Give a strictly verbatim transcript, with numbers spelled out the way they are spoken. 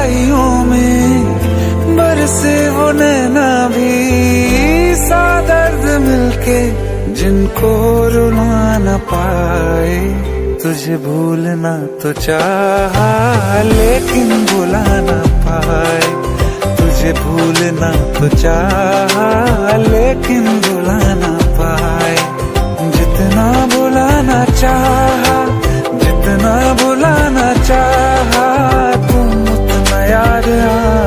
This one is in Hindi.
जुदाइयों में बरसे वो नैना भी, सा दर्द मिलके जिनको रुला न पाए। तुझे भूलना तो चाहा लेकिन भुला न पाए, तुझे भूलना तो चाहा लेकिन